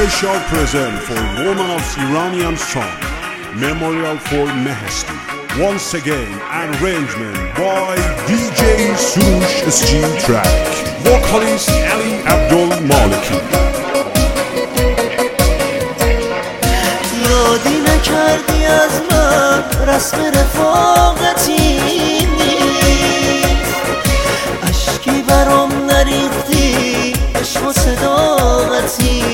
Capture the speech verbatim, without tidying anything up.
special present for woman of Iranian song, Memorial for Mehesti. Once again, arrangement by D J Sush S G Track, vocalist Ali Abdul Maliki. یادی نکردی از من رسم رفاقتی نیست، اشکی برام نریختی عشق و صداقتی